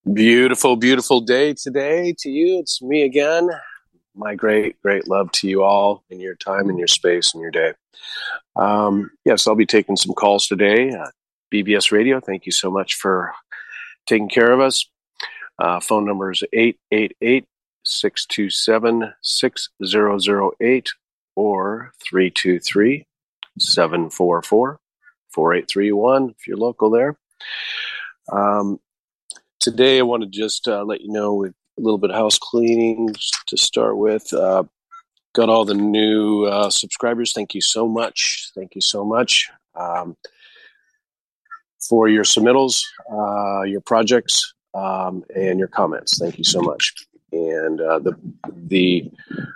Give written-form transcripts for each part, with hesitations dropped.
Beautiful, beautiful day today to you. It's me again. My great, great love to you all in your time and your space and your day. Yes, I'll be taking some calls today. BBS Radio, thank you so much for taking care of us. Phone number is 888-627-6008 or 323-744-4831 if you're local there. Today, I want to just let you know with a little bit of house cleaning to start with. Got all the new subscribers. Thank you so much. Thank you so much for your submittals, your projects, and your comments. Thank you so much. And the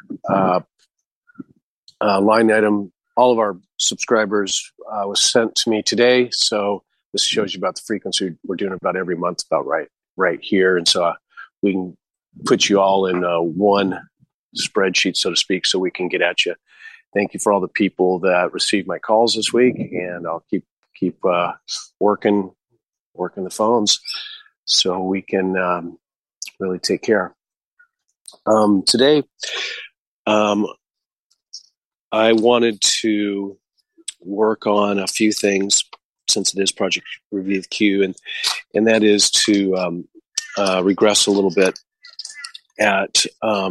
line item, all of our subscribers was sent to me today. So this shows you about the frequency we're doing about every month, about right here. And so we can put you all in one spreadsheet, so to speak, so we can get at you. Thank you for all the people that received my calls this week, and I'll keep working the phones so we can really take care. Today, I wanted to work on a few things since it is Project Review with Q, and that is to regress a little bit at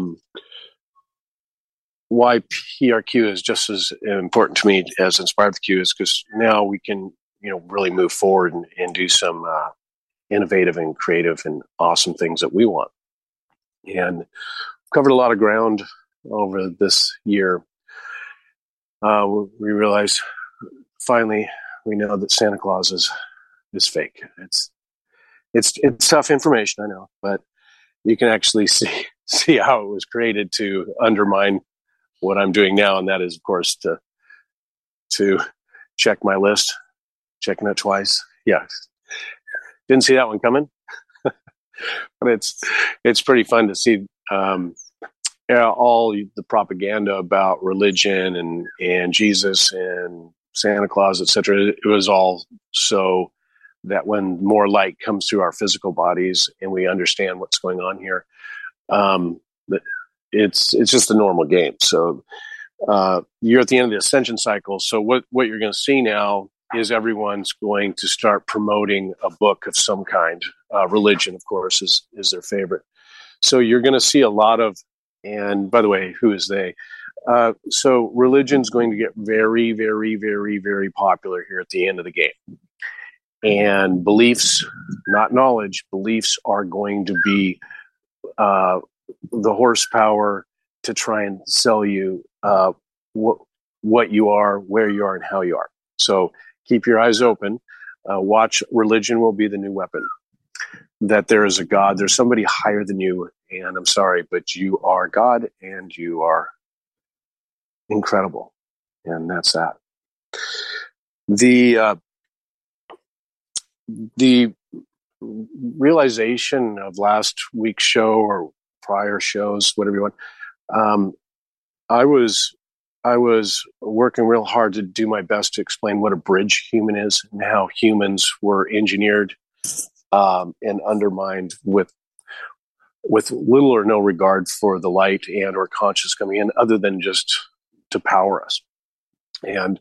why PRQ is just as important to me as Inspire with Q is because now we can really move forward and do some innovative and creative and awesome things that we want. And covered a lot of ground over this year. We realize finally we know that Santa Claus is fake. It's tough information, I know, but you can actually see how it was created to undermine what I'm doing now, and that is, of course, to check my list, checking it twice. Yeah, didn't see that one coming, but it's pretty fun to see all the propaganda about religion and Jesus and Santa Claus, etc. It was all so that when more light comes through our physical bodies and we understand what's going on here, it's just a normal game. So you're at the end of the ascension cycle. So what you're going to see now is everyone's going to start promoting a book of some kind. Religion, of course, is their favorite. So you're going to see a lot of, and by the way, who is they? So religion's going to get very, very, very, very popular here at the end of the game. And beliefs, not knowledge, beliefs are going to be the horsepower to try and sell you what you are, where you are, and how you are. So keep your eyes open. Watch. Religion will be the new weapon. That there is a God. There's somebody higher than you. And I'm sorry, but you are God and you are incredible. And that's that. The realization of last week's show or prior shows, whatever you want, I was working real hard to do my best to explain what a bridge human is and how humans were engineered and undermined with little or no regard for the light and or conscious coming in, other than just to power us. And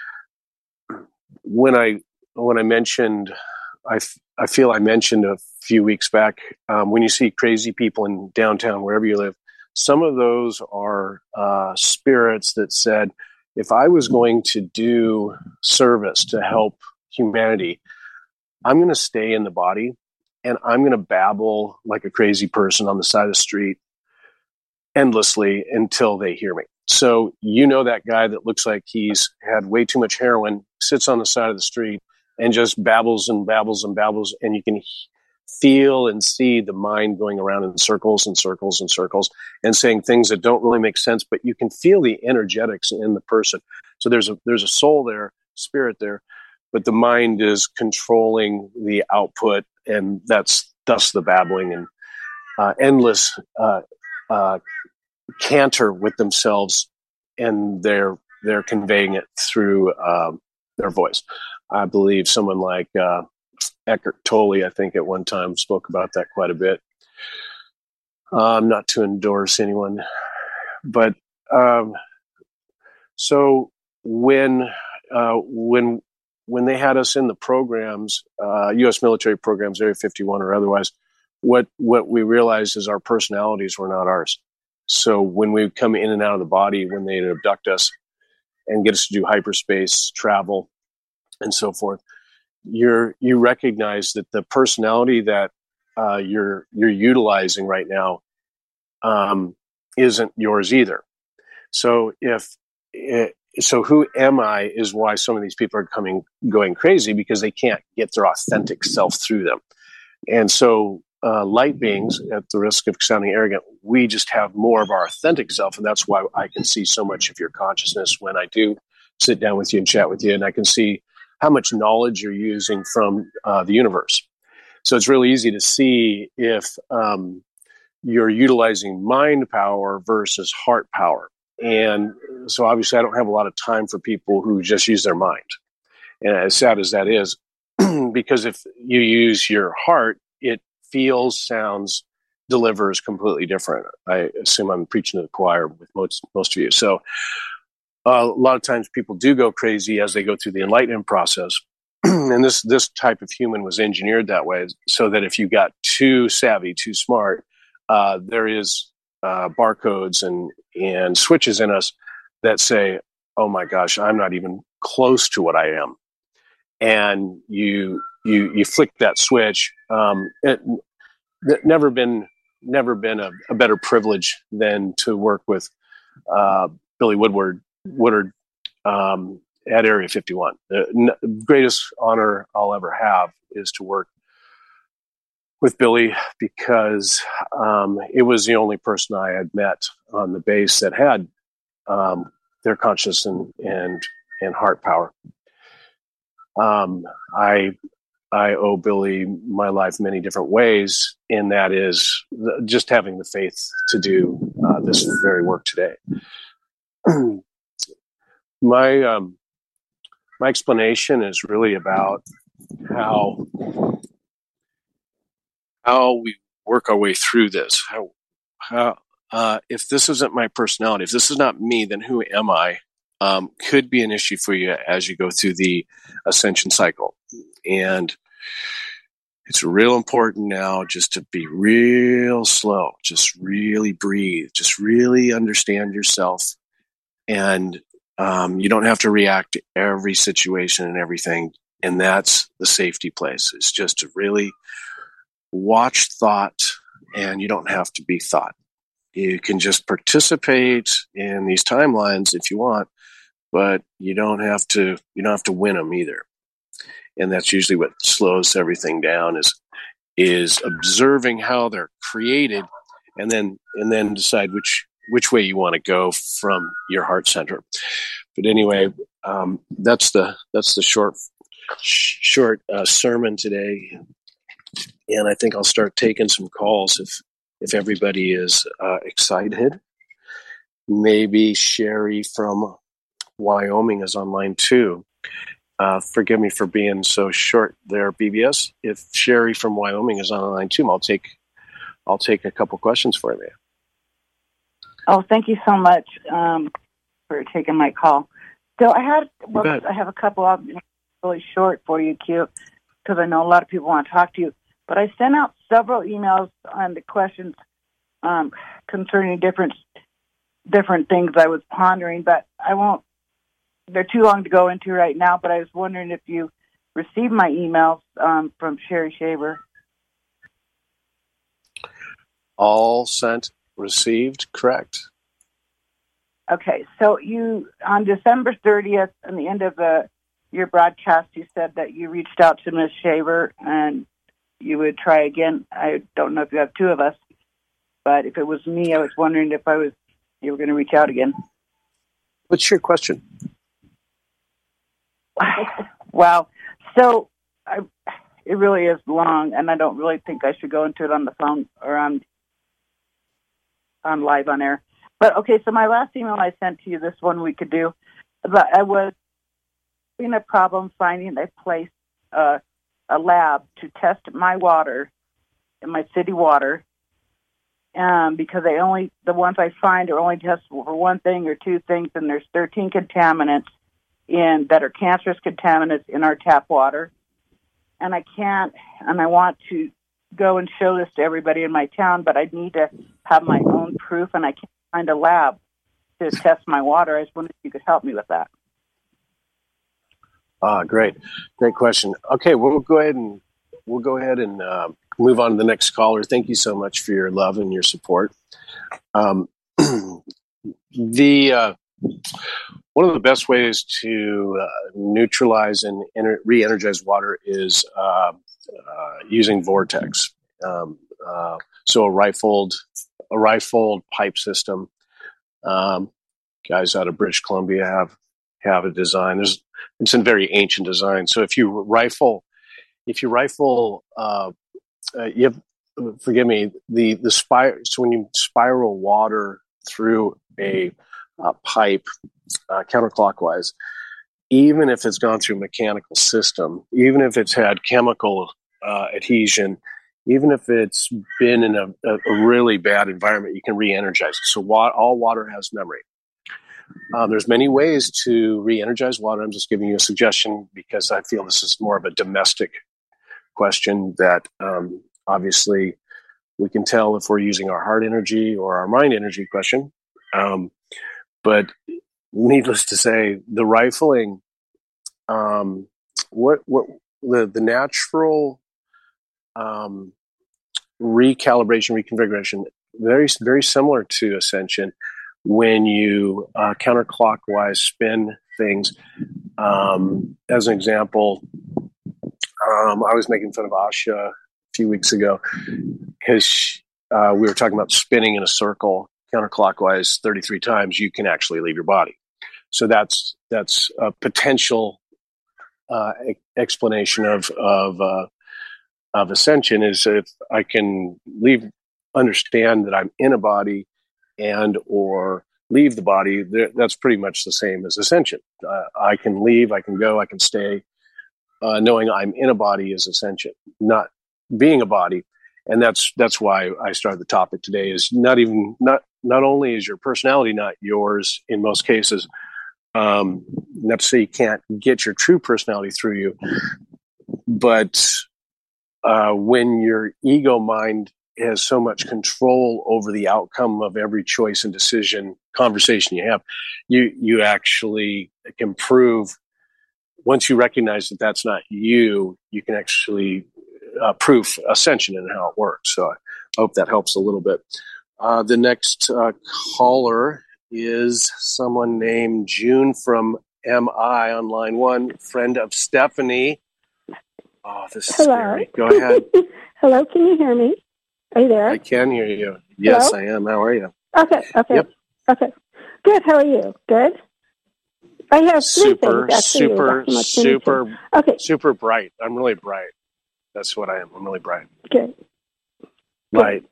when I mentioned, I feel I mentioned a few weeks back, when you see crazy people in downtown, wherever you live, some of those are spirits that said, if I was going to do service to help humanity, I'm going to stay in the body and I'm going to babble like a crazy person on the side of the street endlessly until they hear me. So that guy that looks like he's had way too much heroin, sits on the side of the street and just babbles and babbles and babbles, and you can feel and see the mind going around in circles and circles and circles and saying things that don't really make sense, but you can feel the energetics in the person. So there's a soul there, spirit there, but the mind is controlling the output, and that's thus the babbling and endless canter with themselves, and they're conveying it through their voice. I believe someone like Eckhart Tolle, I think, at one time spoke about that quite a bit. Not to endorse anyone, but so when they had us in the programs, U.S. military programs, Area 51 or otherwise, what we realized is our personalities were not ours. So when we come in and out of the body, when they abduct us and get us to do hyperspace travel and so forth, you recognize that the personality that you're utilizing right now isn't yours either. So so who am I is why some of these people are going crazy, because they can't get their authentic self through them. And so light beings, at the risk of sounding arrogant, we just have more of our authentic self. And that's why I can see so much of your consciousness when I do sit down with you and chat with you. And I can see how much knowledge you're using from the universe. So it's really easy to see if you're utilizing mind power versus heart power. And so obviously I don't have a lot of time for people who just use their mind. And as sad as that is, because if you use your heart, it feels, sounds, delivers completely different. I assume I'm preaching to the choir with most of you. So a lot of times people do go crazy as they go through the enlightenment process. And this type of human was engineered that way, so that if you got too savvy, too smart, there is barcodes and switches in us that say, oh my gosh, I'm not even close to what I am. And you flick that switch. It never been a better privilege than to work with Billy Woodward at Area 51. The greatest honor I'll ever have is to work with Billy, because it was the only person I had met on the base that had their conscious and heart power. I owe Billy my life many different ways, and that is just having the faith to do this very work today. My explanation is really about how we work our way through this. How if this isn't my personality, if this is not me, then who am I? Could be an issue for you as you go through the ascension cycle. And it's real important now just to be real slow, just really breathe, just really understand yourself. And you don't have to react to every situation and everything. And that's the safety place. It's just to really watch thought, and you don't have to be thought. You can just participate in these timelines if you want, but you don't have to win them either. And that's usually what slows everything down, is observing how they're created, and then decide which way you want to go from your heart center. But anyway, that's the short sermon today. And I think I'll start taking some calls if everybody is excited. Maybe Sherry from Wyoming is online too. Forgive me for being so short there, BBS. If Sherry from Wyoming is online too, I'll take a couple questions for you. Oh, thank you so much for taking my call. So I have a couple of really short for you, Q, because I know a lot of people want to talk to you. But I sent out several emails on the questions concerning different things I was pondering, but I won't. They're too long to go into right now. But I was wondering if you received my emails from Sherry Shaver. All sent, received, correct. Okay, so you on December 30th, at the end of your broadcast, you said that you reached out to Ms. Shaver and you would try again. I don't know if you have two of us, but if it was me, I was wondering if you were going to reach out again. What's your question? Wow. So it really is long, and I don't really think I should go into it on the phone or on live on air. But okay, so my last email I sent to you, this one we could do, but I was in a problem finding a place a lab to test my water and my city water, because the ones I find are only testable for one thing or two things, and there's 13 contaminants that are cancerous contaminants in our tap water. And I want to go and show this to everybody in my town, but I need to have my own proof, and I can't find a lab to test my water. I was wondering if you could help me with that. Great question. Okay, we'll go ahead and move on to the next caller. Thank you so much for your love and your support. One of the best ways to neutralize and re-energize water is using Vortex. So a rifled pipe system. Guys out of British Columbia have a design. It's a very ancient design. So if you rifle, you have, forgive me, the spiral. So when you spiral water through a pipe counterclockwise, even if it's gone through a mechanical system, even if it's had chemical adhesion, even if it's been in a really bad environment, you can re-energize it. So all water has memory. There's many ways to re-energize water. I'm just giving you a suggestion because I feel this is more of a domestic question that obviously we can tell if we're using our heart energy or our mind energy question. But needless to say, the rifling, the natural recalibration, reconfiguration, very, very similar to Ascension. When you counterclockwise spin things, as an example, I was making fun of Asha a few weeks ago because we were talking about spinning in a circle counterclockwise 33 times. You can actually leave your body. So that's a potential explanation of Ascension, is if I can understand that I'm in a body and or leave the body, that's pretty much the same as Ascension. I can leave, I can go, I can stay. Knowing I'm in a body is Ascension, not being a body. And that's why I started the topic today, is not only is your personality not yours in most cases, not to say you can't get your true personality through you, but when your ego mind has so much control over the outcome of every choice and decision, conversation you have, you actually can prove, once you recognize that that's not you, you can actually prove Ascension and how it works. So I hope that helps a little bit. The next caller is someone named June from MI on line 1, friend of Stephanie. Oh, this is scary. Go ahead. Hello, can you hear me? Are you there? I can hear you. Yes, Hello? I am. How are you? Okay. Yep. Okay. Good. How are you? Good. I have three things, actually. Super bright. I'm really bright. That's what I am. I'm really bright. Good. Light.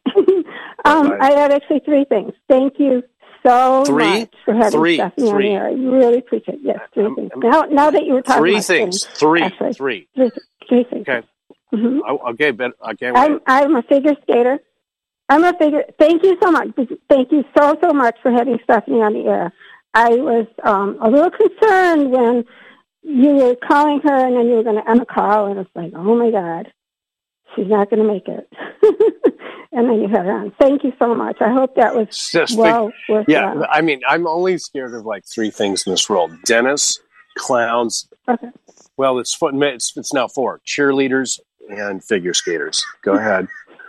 I had actually three things. Thank you so much for having Stephanie on here. I really appreciate it. Yes, three things. Now that you were talking about things. Three things. Three things. Okay. Mm-hmm. Okay, but I can't wait. I'm a figure skater. Thank you so much. Thank you so much for having Stephanie on the air. I was a little concerned when you were calling her and then you were going to end the call, and it's like, oh my God, she's not going to make it. And then you had her on. Thank you so much. I hope that was worth it. I mean, I'm only scared of like three things in this world: dentists, clowns. Okay. Well, it's now 4: cheerleaders and figure skaters. Go ahead.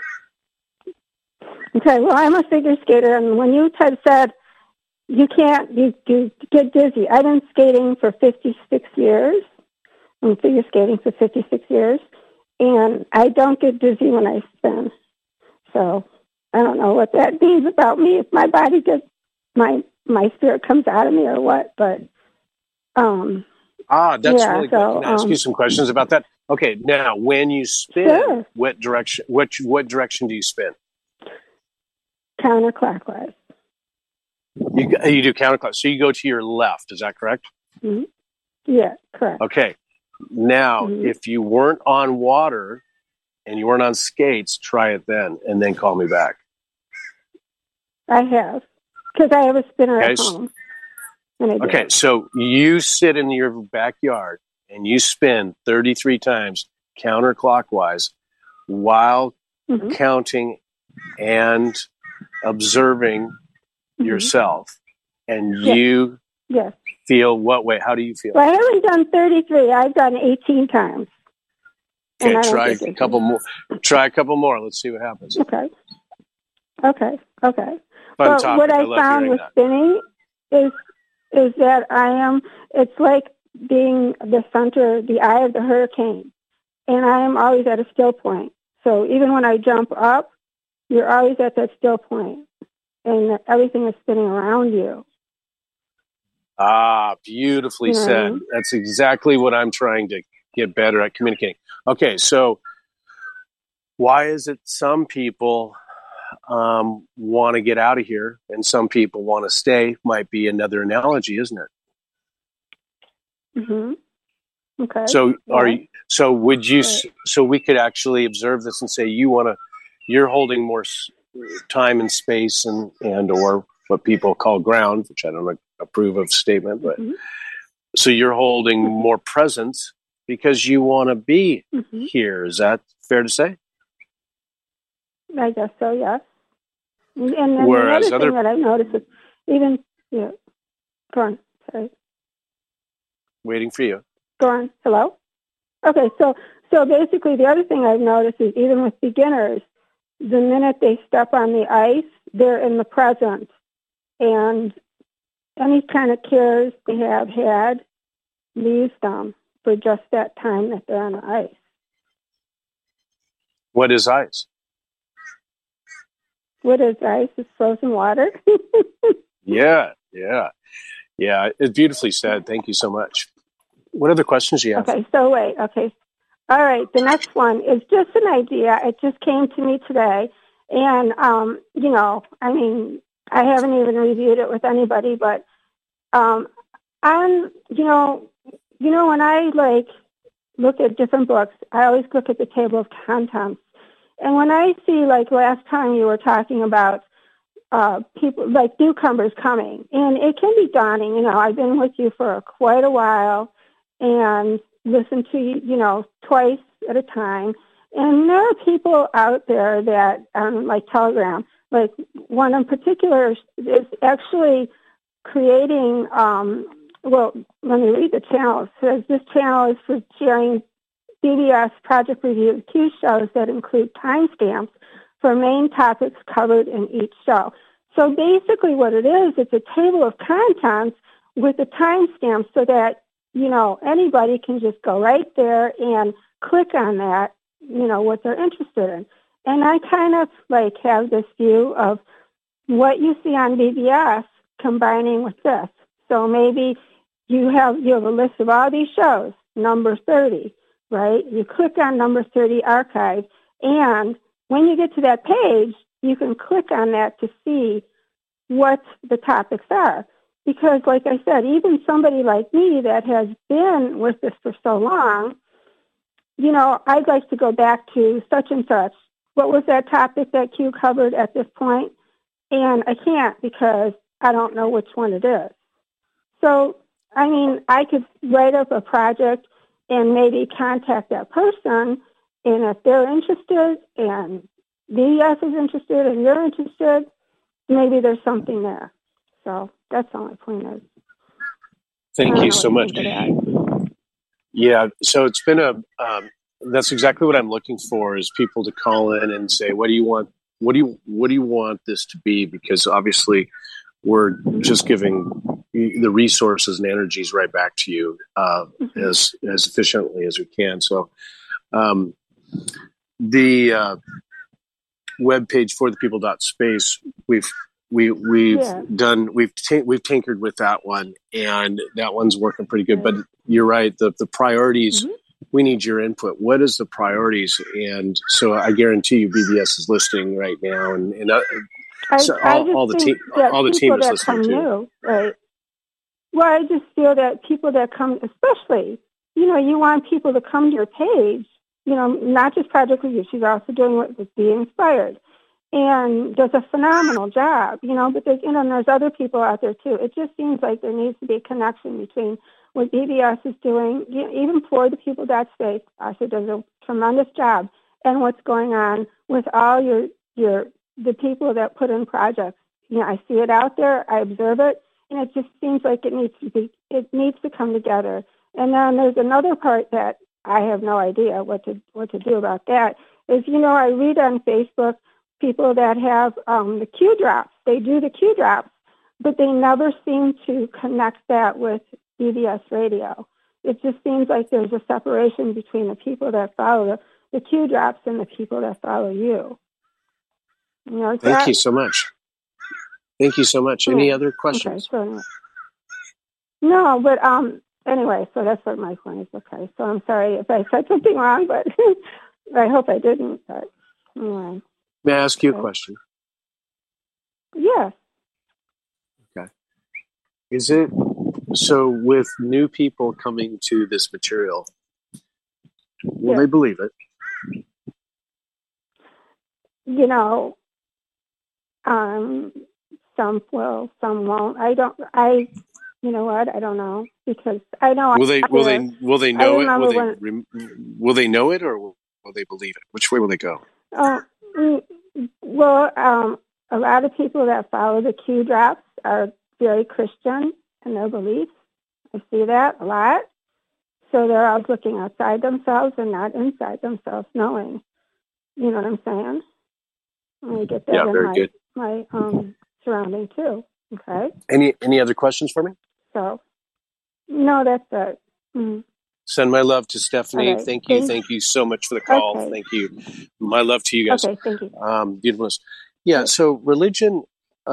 Okay. Well, I'm a figure skater, and when you said you get dizzy, I've been skating for 56 years. I'm figure skating for 56 years, and I don't get dizzy when I spin. So I don't know what that means about me, if my body gets, my spirit comes out of me or what, but that's really good. Can I ask you some questions about that? Okay, now when you spin, sure. what direction do you spin? Counterclockwise. You do counterclockwise. So you go to your left, is that correct? Mm-hmm. Yeah, correct. Okay. Now, if you weren't on water and you weren't on skates, try it then, and then call me back. I have, because I have a spinner at home. Okay, so you sit in your backyard and you spin 33 times counterclockwise while counting and observing yourself. And you feel what way? How do you feel? Well, I haven't done 33. I've done 18 times. Okay, try a couple more. Try a couple more. Let's see what happens. Okay. But topic. what I found with spinning is that it's like being the center, the eye of the hurricane. And I am always at a still point. So even when I jump up, you're always at that still point. And everything is spinning around you. Ah, beautifully said. That's exactly what I'm trying to get better at communicating. Okay, so why is it some people want to get out of here and some people want to stay? Might be another analogy, isn't it? Okay. So so would you? So we could actually observe this and say you're holding more time and space and or what people call ground, which I don't approve of statement, but so you're holding more presence because you want to be here. Is that fair to say? I guess so, yes. And then whereas the other thing that I've noticed is even, go on, sorry. Waiting for you. Go on, hello? Okay, so basically the other thing I've noticed is even with beginners, the minute they step on the ice, they're in the present. And any kind of cares they have had leaves them for just that time that they're on the ice. What is ice? What is ice? It's frozen water. Yeah. It's beautifully said. Thank you so much. What other questions do you have? Okay, so wait. Okay. All right, the next one is just an idea. It just came to me today. And, I haven't even reviewed it with anybody, but when I look at different books, I always look at the table of contents. And when I see, last time you were talking about people, like newcomers coming, and it can be daunting. I've been with you for quite a while and listened to you, twice at a time. And there are people out there that, like Telegram, like one in particular is actually creating, let me read the channel. It says this channel is for sharing BBS Project Review Q shows that include timestamps for main topics covered in each show. So basically what it is, it's a table of contents with the timestamps so that, anybody can just go right there and click on that, what they're interested in. And I kind of have this view of what you see on BBS combining with this. So maybe you have a list of all these shows, number 30, right? You click on number 30 archive, and when you get to that page, you can click on that to see what the topics are. Because like I said, even somebody like me that has been with this for so long, I'd like to go back to such and such. What was that topic that Q covered at this point? And I can't because I don't know which one it is. So, I could write up a project and maybe contact that person, and if they're interested and BBS is interested and you're interested, maybe there's something there. So that's all my point is. Thank you so much. Yeah, so it's been that's exactly what I'm looking for, is people to call in and say, what do you want? What do you want this to be? Because obviously we're just giving the resources and energies right back to you as efficiently as we can. So the webpage for the people.space, we've tinkered with that one, and that one's working pretty good. But you're right, the priorities. We need your input. What is the priorities? And so I guarantee you, BBS is listening right now, and all the team is listening too. Right. Well, I just feel that people that come, especially you want people to come to your page, not just Project Review. She's also doing what was Be Inspired, and does a phenomenal job, but there's other people out there too. It just seems like there needs to be a connection between what BBS is doing, even for the people that space. Asha does a tremendous job, and what's going on with all the people that put in projects. I see it out there, I observe it, and it just seems like it needs to come together. And then there's another part that I have no idea what to do about that. Is I read on Facebook people that have the Q drops. They do the Q drops, but they never seem to connect that with BBS Radio. It just seems like there's a separation between the people that follow the Q drops and the people that follow you. Thank you so much. Thank you so much. Any other questions? Okay, so, no, but anyway, so that's what my point is. Okay, so I'm sorry if I said something wrong, but I hope I didn't. But anyway. May I ask you a question? Yes. Okay. Is it so with new people coming to this material, will they believe it? Some will, some won't. I don't know, because I know. Will they know it? Will they know it, or will they believe it? Which way will they go? Well, a lot of people that follow the Q drops are very Christian in their beliefs. I see that a lot. So they're always looking outside themselves and not inside themselves, knowing. You know what I'm saying? I get that in my surrounding too. Okay. Any other questions for me? So, no, that's it. Mm-hmm. Send my love to Stephanie. Right. Thank you so much for the call. Okay. Thank you. My love to you guys. Okay, thank you. Beautifulness. Yeah. So religion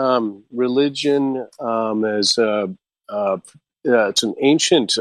is it's an ancient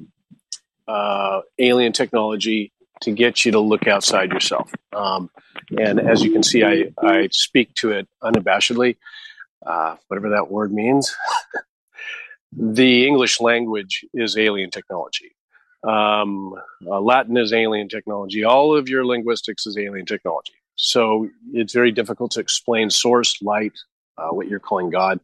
alien technology to get you to look outside yourself. And as you can see, I speak to it unabashedly, whatever that word means. The English language is alien technology. Latin is alien technology. All of your linguistics is alien technology. So it's very difficult to explain source, light, what you're calling God.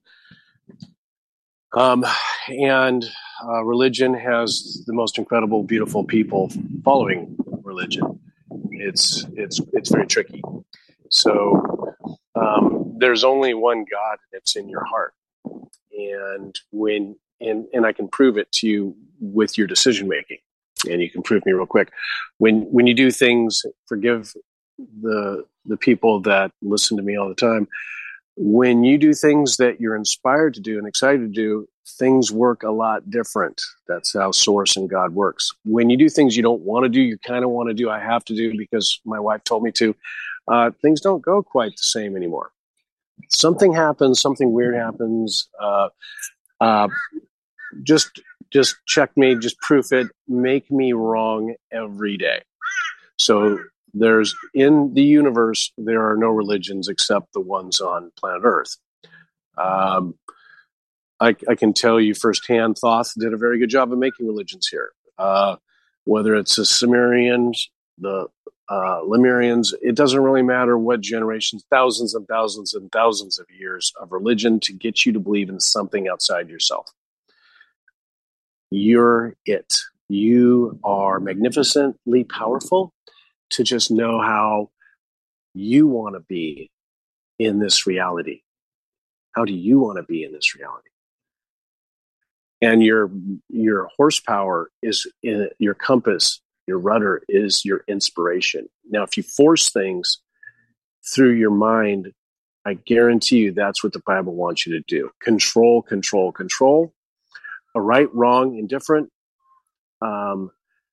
And religion has the most incredible, beautiful people following religion. It's very tricky. So there's only one God that's in your heart, and I can prove it to you with your decision making, and you can prove me real quick. When you do things, forgive the people that listen to me all the time. When you do things that you're inspired to do and excited to do, things work a lot different. That's how Source and God works. When you do things you don't want to do, you kind of want to do, I have to do because my wife told me to, things don't go quite the same anymore. Something happens, something weird happens. Just check me, just proof it, make me wrong every day. So in the universe, there are no religions except the ones on planet Earth. I can tell you firsthand, Thoth did a very good job of making religions here. Whether it's the Sumerians, the Lemurians, it doesn't really matter what generations, thousands and thousands and thousands of years of religion to get you to believe in something outside yourself. You're it. You are magnificently powerful to just know how you want to be in this reality. How do you want to be in this reality? And your horsepower is in your compass, your rudder is your inspiration. Now, if you force things through your mind, I guarantee you that's what the Bible wants you to do. Control, control, control. A right, wrong, indifferent. I'm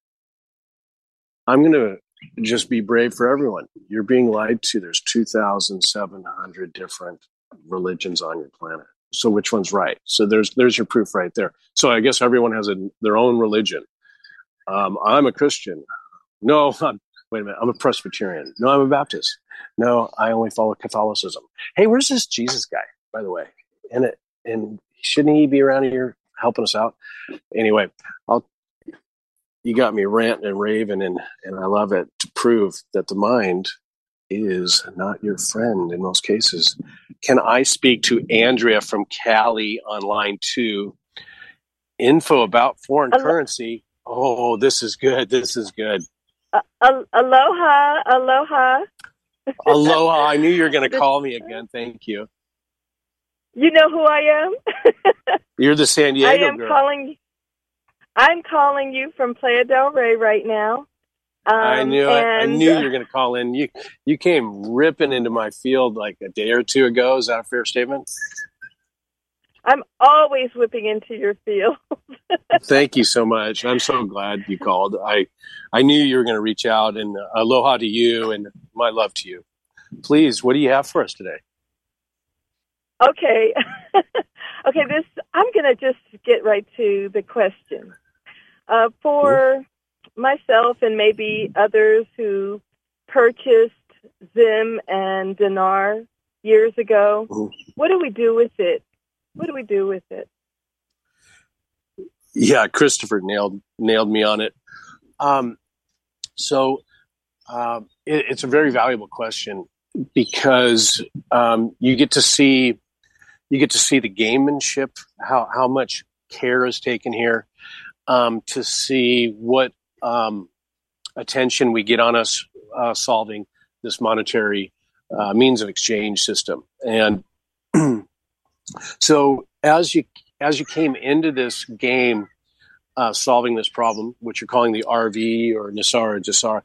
going to just be brave for everyone. You're being lied to. There's 2,700 different religions on your planet. So which one's right? So there's your proof right there. So I guess everyone has their own religion. I'm a Christian. No, wait a minute. I'm a Presbyterian. No, I'm a Baptist. No, I only follow Catholicism. Hey, where's this Jesus guy, by the way? And shouldn't he be around here helping us out? Anyway, you got me ranting and raving, and I love it, to prove that the mind is not your friend in most cases. Can I speak to Andrea from Cali on line 2? Info about foreign currency. Oh, this is good. This is good. Aloha. Aloha. Aloha. I knew you were going to call me again. Thank you. You know who I am? You're the San Diego girl. I'm calling you from Playa del Rey right now. I knew it. I knew you were going to call in. You came ripping into my field like a day or two ago. Is that a fair statement? I'm always whipping into your field. Thank you so much. I'm so glad you called. I knew you were going to reach out, and aloha to you and my love to you. Please, what do you have for us today? Okay. I'm going to just get right to the question. For myself and maybe others who purchased Zim and Dinar years ago, what do we do with it? What do we do with it? Yeah, Christopher nailed me on it. It's a very valuable question because you get to see the gamemanship, how much care is taken here, to see what attention we get on us solving this monetary means of exchange system. And so as you came into this game, solving this problem, which you're calling the RV or Nisar or Jasar,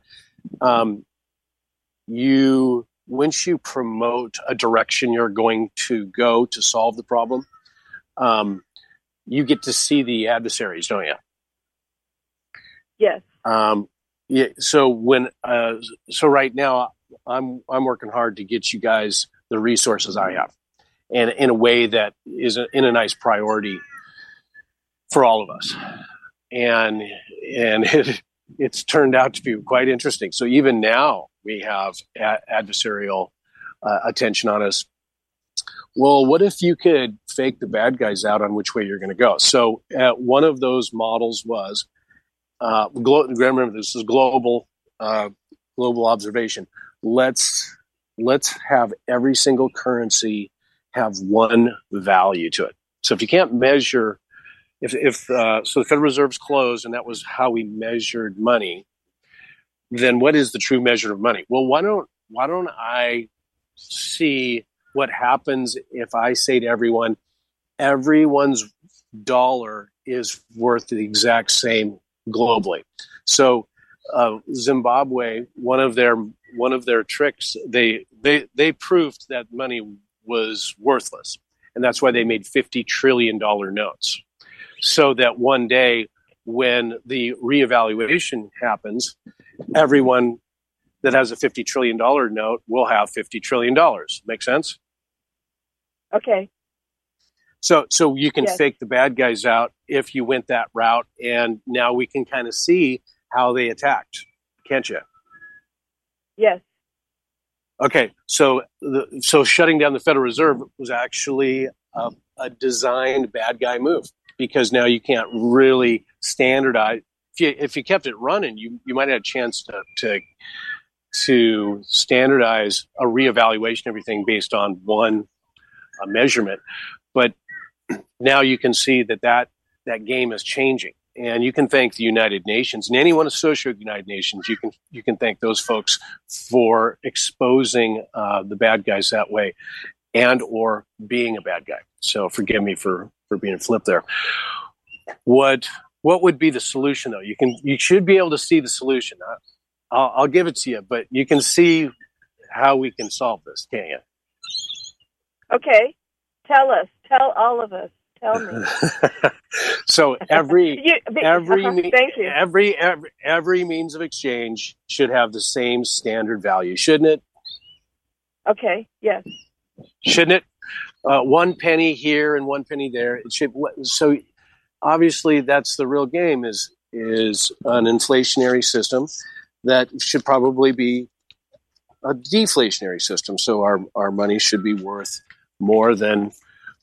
once you promote a direction you're going to go to solve the problem, you get to see the adversaries, don't you? Yes. Yeah. So right now I'm working hard to get you guys the resources I have, and in a way that is in a nice priority for all of us. And it's turned out to be quite interesting. So even now we have adversarial attention on us. Well, what if you could fake the bad guys out on which way you're going to go? So one of those models was, remember this is global observation. Let's have every single currency have one value to it. So if you can't measure, so the Federal Reserve's closed, and that was how we measured money, then what is the true measure of money? Well, why don't I see what happens if I say to everyone, everyone's dollar is worth the exact same globally. So Zimbabwe, one of their tricks, they proved that money was worthless, and that's why they made $50 trillion notes. So that one day when the reevaluation happens, everyone that has a $50 trillion note will have $50 trillion. Make sense? Okay. So you can fake the bad guys out if you went that route, and now we can kind of see how they attacked, can't you? Yes. Okay, so shutting down the Federal Reserve was actually a designed bad guy move, because now you can't really standardize. If you kept it running, you might have a chance to standardize a reevaluation of everything based on one measurement. But now you can see that game is changing, and you can thank the United Nations and anyone associated with the United Nations. You can thank those folks for exposing the bad guys that way, and or being a bad guy. So forgive me for being flipped there. What would be the solution, though? You should be able to see the solution. I'll give it to you, but you can see how we can solve this, can't you? Okay. Tell us. Tell all of us. Tell me. So every means of exchange should have the same standard value, shouldn't it? Okay. Yes. Shouldn't it? 1 penny here and 1 penny there. It should. So obviously, that's the real game. Is an inflationary system that should probably be a deflationary system. So our money should be worth more than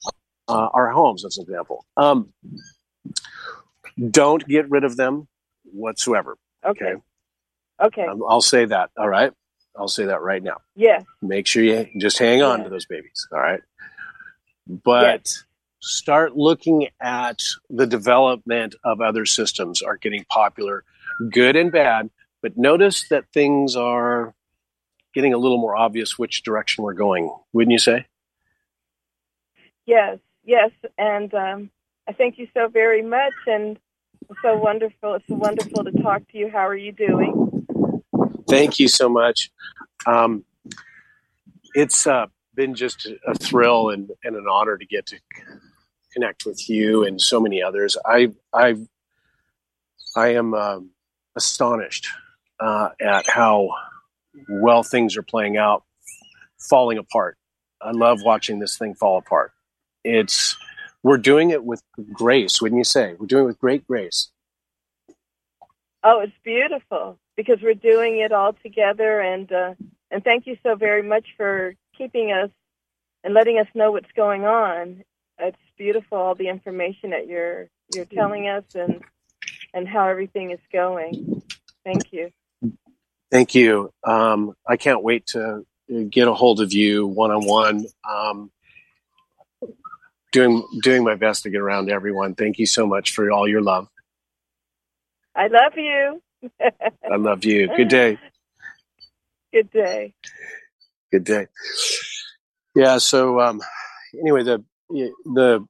our homes, as an example. Don't get rid of them. whatsoever. Okay. Okay. I'll say that. All right. I'll say that right now. Yes. Make sure you just hang on to those babies. All right. But start looking at the development of other systems are getting popular, good and bad. But notice that things are getting a little more obvious which direction we're going. Wouldn't you say? Yes. And I thank you so very much. And it's so wonderful. It's so wonderful to talk to you. How are you doing? Thank you so much. It's been just a thrill and an honor to get to connect with you and so many others. I am astonished at how well things are playing out, falling apart. I love watching this thing fall apart. We're doing it with grace, wouldn't you say? We're doing it with great grace. Oh, it's beautiful because we're doing it all together, and thank you so very much for keeping us and letting us know what's going on. It's beautiful, all the information that you're telling us and how everything is going. Thank you. Thank you. I can't wait to get a hold of you one-on-one. Doing my best to get around to everyone. Thank you so much for all your love. I love you. I love you. Good day. Good day. Good day. Yeah. So anyway, the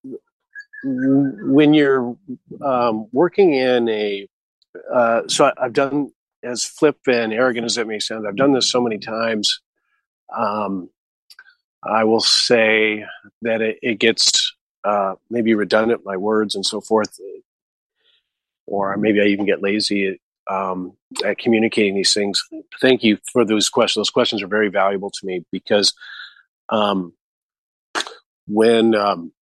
when you're working in so I've done, as flip and arrogant as it may sound, I've done this so many times. I will say that it gets maybe redundant, my words and so forth, or maybe I even get lazy at communicating these things. Thank you for those questions. Those questions are very valuable to me because when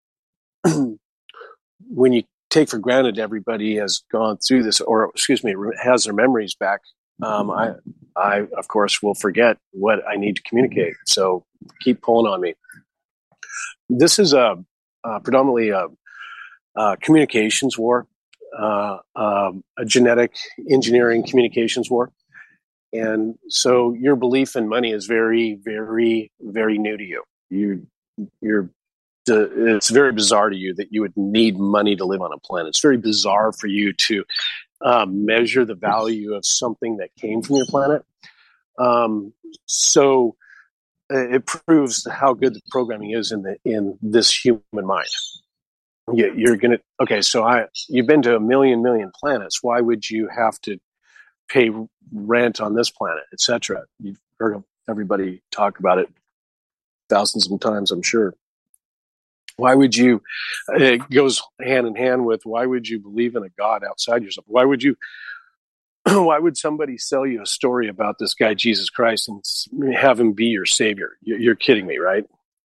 you take for granted everybody has gone through this, or has their memories back, I of course will forget what I need to communicate. So keep pulling on me. This is predominantly a communications war, a genetic engineering communications war. And so your belief in money is very, very, very new to you. It's very bizarre to you that you would need money to live on a planet. It's very bizarre for you to measure the value of something that came from your planet. So it proves how good the programming is in this human mind. You're gonna you've been to a million planets. Why would you have to pay rent on this planet, etc.? You've heard of everybody talk about it thousands of times, I'm sure. Why would you? It goes hand in hand with why would you believe in a God outside yourself? Why would you? Why would somebody sell you a story about this guy Jesus Christ and have him be your savior? You're kidding me, right?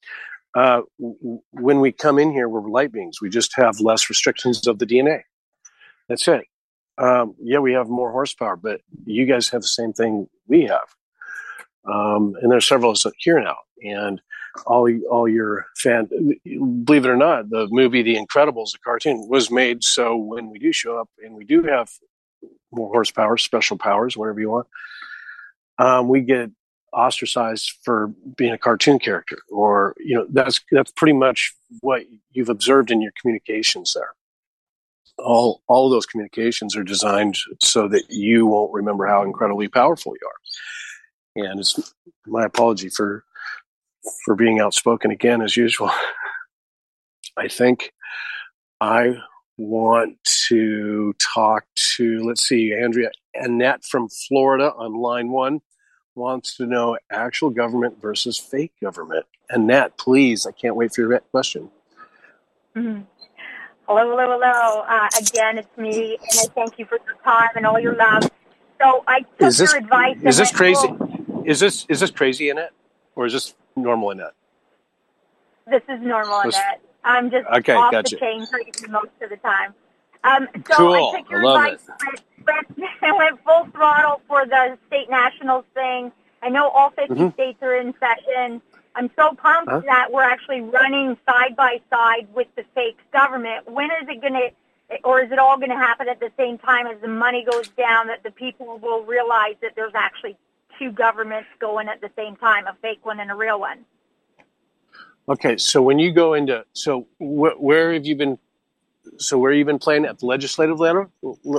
When we come in here, we're light beings. We just have less restrictions of the DNA. That's it. We have more horsepower, but you guys have the same thing we have. And there's several of us here now, and all your believe it or not, the movie The Incredibles, the cartoon, was made so when we do show up and we do have more horsepower, special powers, whatever you want, we get ostracized for being a cartoon character, or that's pretty much what you've observed in your communications there. All of those communications are designed so that you won't remember how incredibly powerful you are. And it's my apology for being outspoken again, as usual. I think I want to talk to, let's see, Andrea. Annette from Florida on line 1 wants to know actual government versus fake government. Annette, please, I can't wait for your question. Mm-hmm. Hello. Again, it's me, and I thank you for your time and all your love. So I took your advice. Is this crazy? Is this crazy, Annette, or is this normal, Annette? This is normal, Annette. I'm just off the chain crazy most of the time. So cool. I took your advice and went full throttle for the state nationals thing. I know all 50 states are in session. I'm so pumped that we're actually running side by side with the fake government. When is it going to or is it all going to happen at the same time as the money goes down, that the people will realize that there's actually two governments going at the same time, a fake one and a real one? Okay, so when you go into, where have you been? So where have you been playing at the legislative level?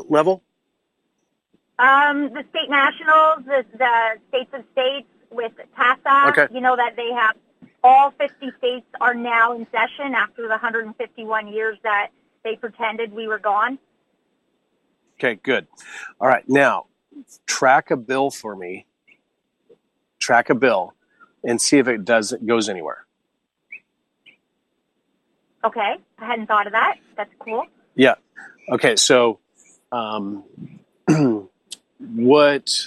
The state nationals, the states of states with TASA. Okay. You know that they have all 50 states are now in session after the 151 years that they pretended we were gone. Okay, good. All right, now track a bill for me. Track a bill and see if it goes anywhere. Okay, I hadn't thought of that. That's cool. Yeah. Okay, so what?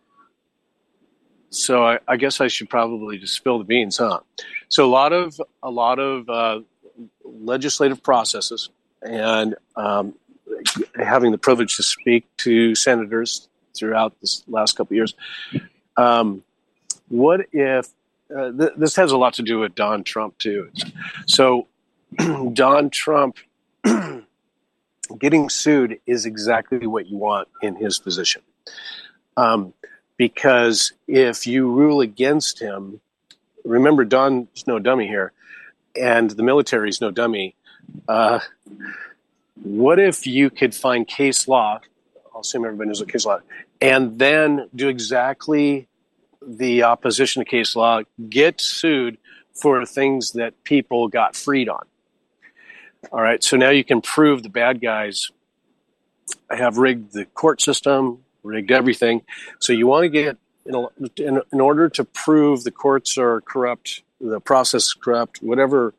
So I guess I should probably just spill the beans, huh? So a lot of legislative processes, and having the privilege to speak to senators throughout this last couple of years. What if this has a lot to do with Don Trump too? So Don Trump getting sued is exactly what you want in his position. Because if you rule against him, remember Don's no dummy here, and the military's no dummy. What if you could find case law? I'll assume everybody knows what case law, and then do exactly the opposition to case law, get sued for things that people got freed on. All right, so now you can prove the bad guys have rigged the court system, rigged everything. So you want to get, in order to prove the courts are corrupt, the process is corrupt, whatever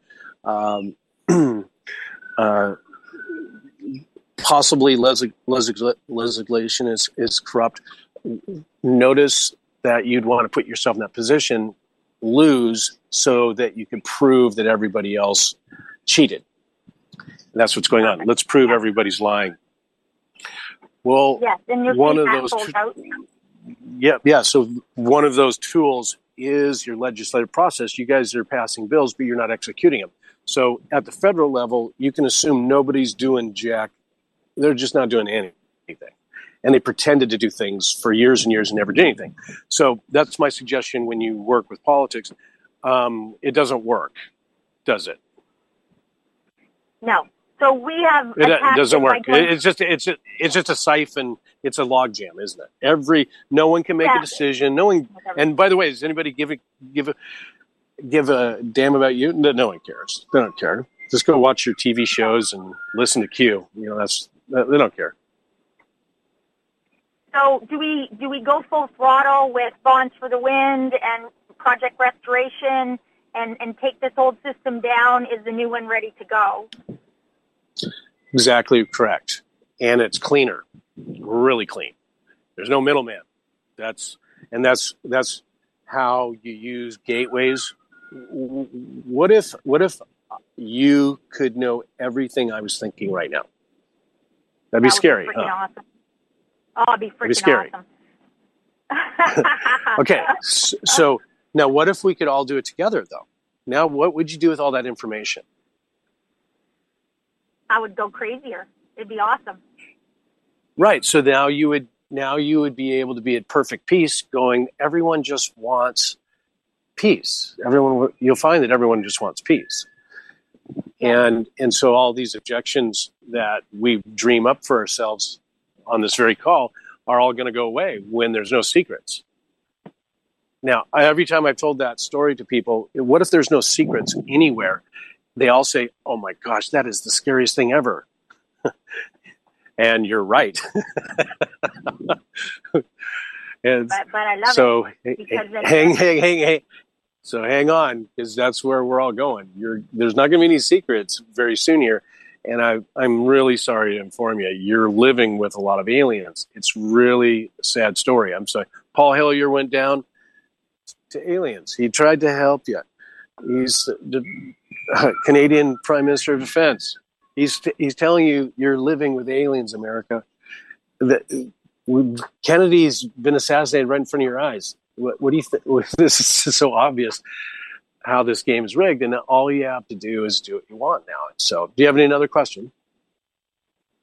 possibly legislation is corrupt, notice that you'd want to put yourself in that position, lose, so that you can prove that everybody else cheated. And that's what's going on. Let's prove everybody's lying. Well, yes, and one of those, so one of those tools is your legislative process. You guys are passing bills, but you're not executing them. So at the federal level, you can assume nobody's doing jack. They're just not doing anything. And they pretended to do things for years and years and never did anything. So that's my suggestion when you work with politics. It doesn't work, does it? No. So we have. It doesn't work. It's just a siphon. It's a logjam, isn't it? No one can make a decision. No one. And by the way, does anybody give a damn about you? No one cares. They don't care. Just go watch your TV shows and listen to Q. They don't care. So do we go full throttle with Bonds for the Wind and Project Restoration and take this old system down? Is the new one ready to go? Exactly correct. And it's cleaner, really clean. There's no middleman. That's how you use gateways. What if you could know everything I was thinking right now? That'd be scary, huh? Awesome. Oh, it'd be freaking scary. Awesome. Okay, so now what if we could all do it together, though? Now, what would you do with all that information? I would go crazier. It'd be awesome. Right. So now you would be able to be at perfect peace, going, everyone just wants peace. You'll find that everyone just wants peace. Yeah. And so all these objections that we dream up for ourselves on this very call are all going to go away when there's no secrets. Now, every time I've told that story to people, what if there's no secrets anywhere? They all say, oh my gosh, that is the scariest thing ever. And you're right. And but I love so it. So hang on, because that's where we're all going. There's not going to be any secrets very soon here. And I'm really sorry to inform you, you're living with a lot of aliens. It's really a sad story. I'm sorry. Paul Hellyer went down to aliens. He tried to help you. He's the Canadian Prime Minister of Defense. He's telling you you're living with aliens, America. Kennedy's been assassinated right in front of your eyes. What do you think? This is so obvious how this game is rigged, and all you have to do is do what you want now. So, do you have any other question?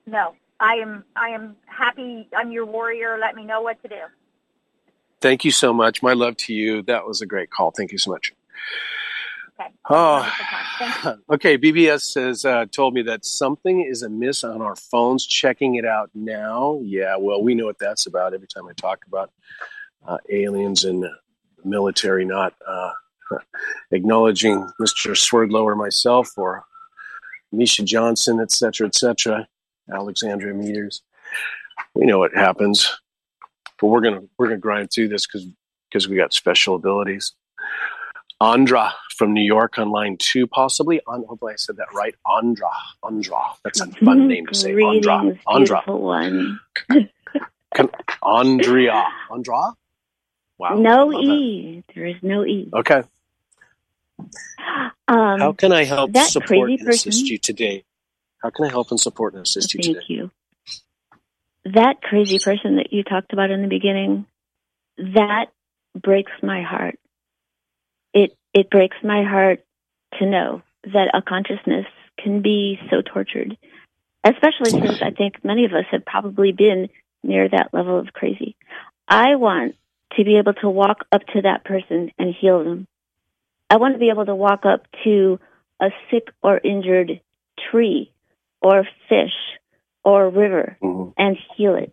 No. I am happy. I'm your warrior. Let me know what to do. Thank you so much. My love to you. That was a great call. Thank you so much. Okay. Oh, okay. BBS says, told me that something is amiss on our phones. Checking it out now. Yeah, well, we know what that's about. Every time I talk about aliens and military not acknowledging Mr. Swerdlow or myself or Misha Johnson, etc., Alexandria Meters. We know what happens, but we're gonna grind through this because we got special abilities. Andra from New York on line 2, possibly. Hopefully I said that right. Andra. That's a fun name to say. Andra. Beautiful one. Andrea. Wow. No E. There is no E. Okay. How can I help support and assist you today? How can I help and support and assist you today? Thank you. That crazy person that you talked about in the beginning, that breaks my heart. It breaks my heart to know that a consciousness can be so tortured, especially since I think many of us have probably been near that level of crazy. I want to be able to walk up to that person and heal them. I want to be able to walk up to a sick or injured tree or fish or river and heal it.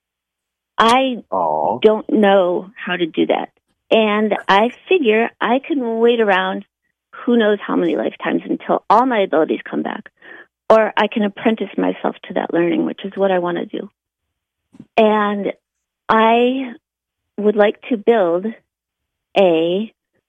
I don't know how to do that. And I figure I can wait around who knows how many lifetimes until all my abilities come back. Or I can apprentice myself to that learning, which is what I want to do. And I would like to build a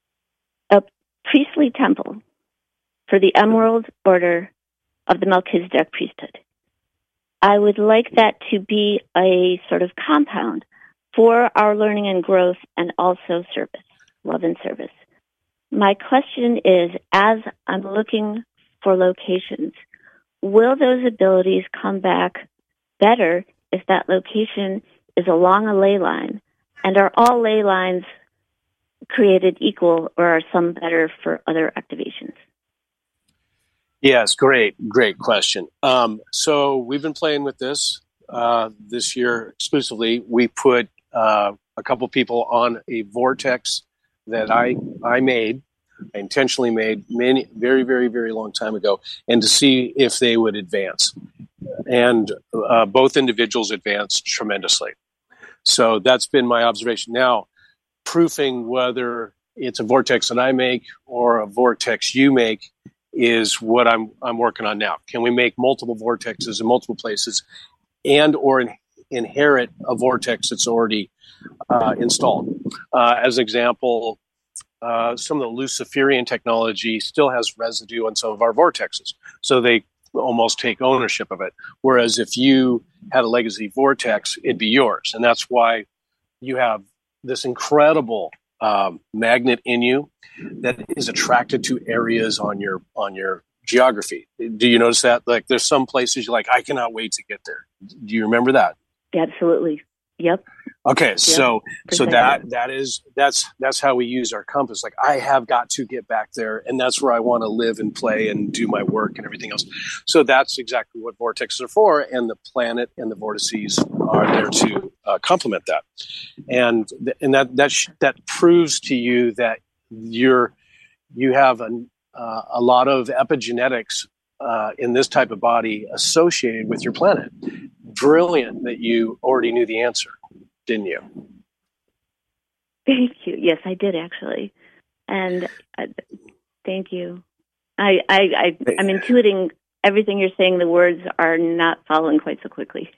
priestly temple for the Emerald Order of the Melchizedek priesthood. I would like that to be a sort of compound for our learning and growth and also service, love and service. My question is, as I'm looking for locations, will those abilities come back better if that location is along a ley line? And are all ley lines created equal, or are some better for other activations? Yes, great question. So we've been playing with this year exclusively. We put a couple people on a vortex that I intentionally made very, very, very long time ago, and to see if they would advance. And both individuals advanced tremendously. So that's been my observation. Now, proofing whether it's a vortex that I make or a vortex you make is what I'm working on now. Can we make multiple vortexes in multiple places and or inherit a vortex that's already installed? As an example, some of the Luciferian technology still has residue on some of our vortexes, so they almost take ownership of it. Whereas if you had a legacy vortex, it'd be yours. And that's why you have this incredible magnet in you that is attracted to areas on your geography. Do you notice that? Like there's some places you're like, I cannot wait to get there. Do you remember that? Absolutely. Yep. Okay, yep. so that's how we use our compass. Like I have got to get back there, and that's where I want to live and play and do my work and everything else. So that's exactly what vortexes are for, and the planet and the vortices are there to complement that. And that proves to you that you have a lot of epigenetics in this type of body associated with your planet. Brilliant that you already knew the answer, didn't you? Thank you. Yes, I did actually, and thank you. I'm intuiting everything you're saying. The words are not following quite so quickly.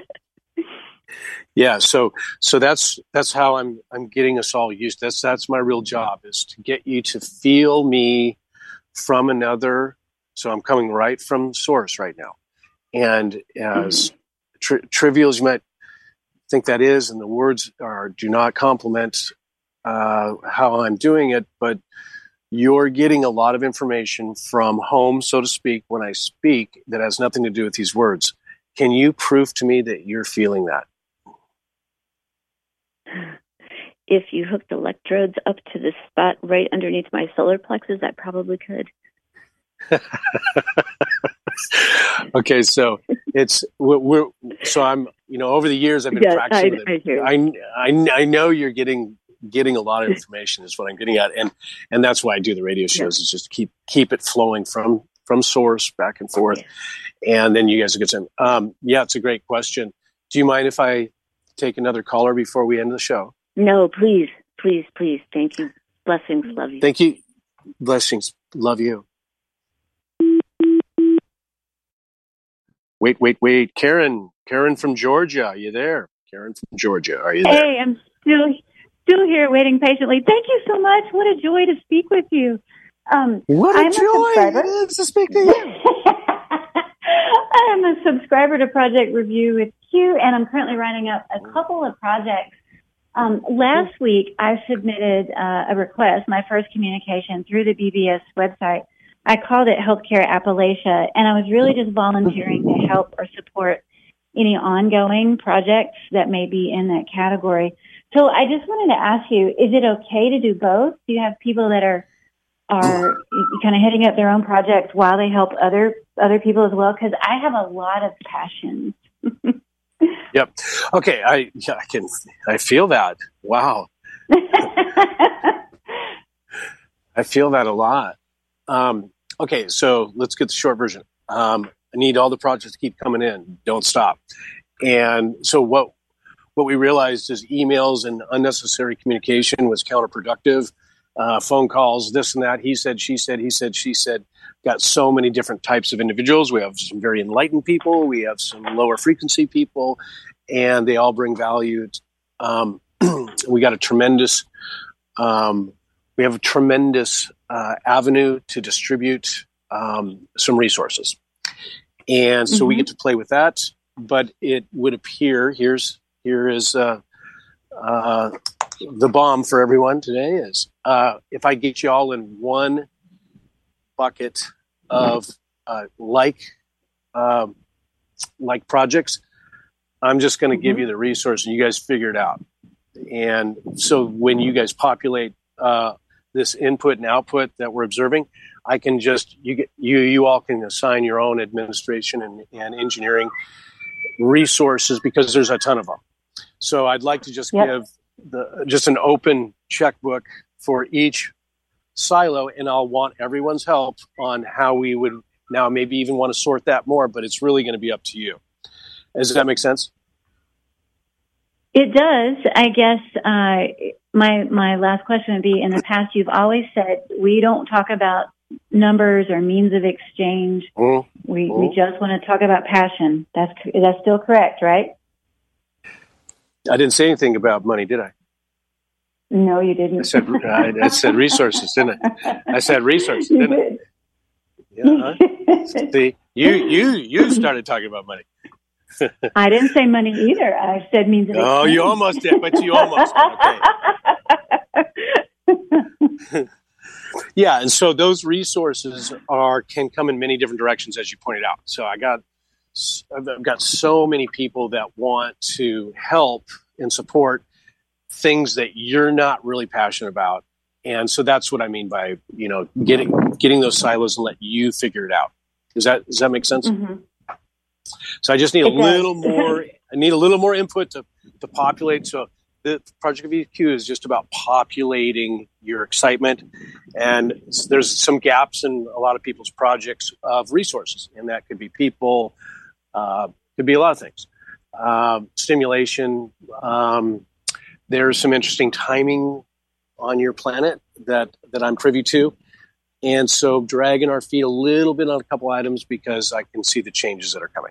Yeah, so that's how I'm getting us all used. That's my real job, is to get you to feel me from another. So I'm coming right from source right now, and as trivial as you might think that is, and the words do not complement how I'm doing it, but you're getting a lot of information from home, so to speak, when I speak that has nothing to do with these words. Can you prove to me that you're feeling that? If you hooked electrodes up to the spot right underneath my solar plexus, I probably could. Okay, so I'm over the years I've been practicing with it. I know you're getting a lot of information is what I'm getting at, and that's why I do the radio shows is just to keep it flowing from source back and forth, and then you guys will get some. It's a great question. Do you mind if I take another caller before we end the show? No, please. Thank you. Blessings. Love you. Thank you. Blessings. Love you. Wait. Karen from Georgia. Are you there? Karen from Georgia. Are you there? Hey, I'm still here waiting patiently. Thank you so much. What a joy to speak with you. What a joy it is to speak to you. I'm a subscriber to Project Review with Q, and I'm currently writing up a couple of projects. Last week, I submitted a request, my first communication through the BBS website. I called it Healthcare Appalachia, and I was really just volunteering to help or support any ongoing projects that may be in that category. So I just wanted to ask you, is it okay to do both? Do you have people that are kind of heading up their own projects while they help other people as well? Because I have a lot of passions. Yep. Okay. I feel that. Wow. I feel that a lot. Okay. So let's get the short version. I need all the projects to keep coming in. Don't stop. And so what we realized is emails and unnecessary communication was counterproductive. Phone calls, this and that. He said, she said, he said, she said. Got so many different types of individuals. We have some very enlightened people. We have some lower frequency people, and they all bring value. We got a tremendous, avenue to distribute some resources. And so we get to play with that, but it would appear, here is the bomb for everyone today is, if I get you all in one bucket of like projects, I'm just going to give you the resource and you guys figure it out. And so when you guys populate this input and output that we're observing, I can just you all can assign your own administration and engineering resources because there's a ton of them. So I'd like to just give just an open checkbook for each silo, and I'll want everyone's help on how we would now maybe even want to sort that more, but it's really going to be up to you. Does that make sense? It does. I guess my last question would be, in the past you've always said we don't talk about numbers or means of exchange. We just want to talk about passion. That's still correct, right? I didn't say anything about money, did I? No, you didn't. I said resources, didn't I? I said resources, didn't I? Yeah. See, you started talking about money. I didn't say money either. I said means of exchange. Oh, you almost did, but you almost did. Okay. Yeah, and so those resources can come in many different directions, as you pointed out. So I've got so many people that want to help and support things that you're not really passionate about. And so that's what I mean by, getting those silos and let you figure it out. Does that make sense? Mm-hmm. So I just need a little more input to populate. So the Project VQ is just about populating your excitement. And there's some gaps in a lot of people's projects of resources. And that could be people, could be a lot of things. Stimulation, there's some interesting timing on your planet that I'm privy to. And so dragging our feet a little bit on a couple items because I can see the changes that are coming.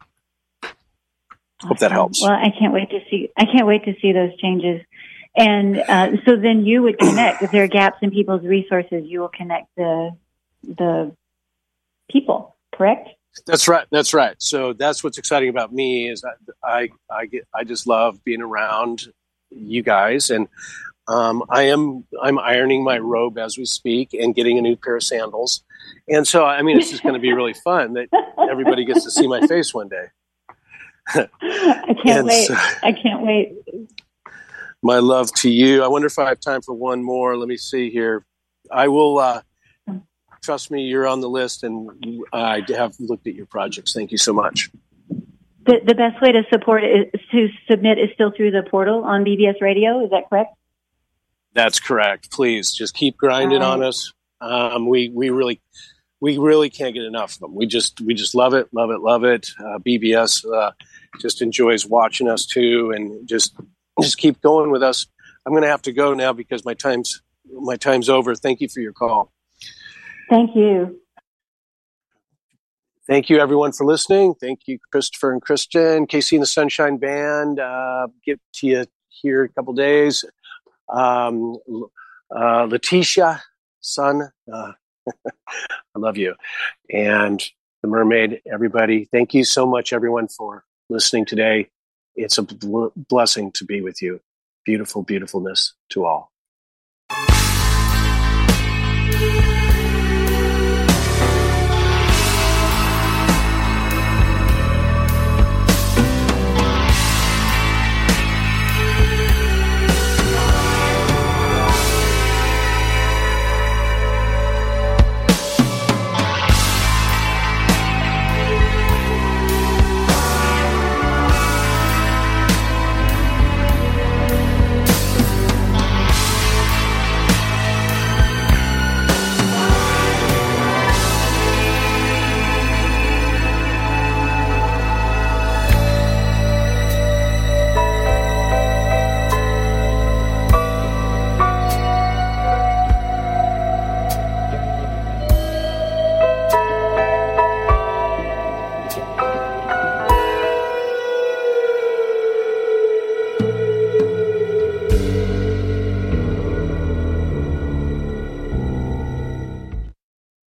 Hope that helps. Well, I can't wait to see those changes. And so then you would connect, if there are gaps in people's resources, you will connect the people, correct? That's right. So that's what's exciting about me is I just love being around you guys, and I'm ironing my robe as we speak and getting a new pair of sandals. And so, it's just going to be really fun that everybody gets to see my face one day. I can't wait. I can't wait. My love to you. I wonder if I have time for one more. Let me see here. I will. trust me, you're on the list, and I have looked at your projects. Thank you so much. The best way to submit is still through the portal on BBS Radio. Is that correct? That's correct. Please just keep grinding on us. We really can't get enough of them. We just love it. BBS just enjoys watching us too, and just keep going with us. I'm going to have to go now because my time's over. Thank you for your call. Thank you. Thank you, everyone, for listening. Thank you, Christopher and Kristen. KC and the Sunshine Band. Get to you here in a couple days. Letitia, son, I love you. And the Mermaid, everybody. Thank you so much, everyone, for listening today. It's a blessing to be with you. Beautiful, beautifulness to all.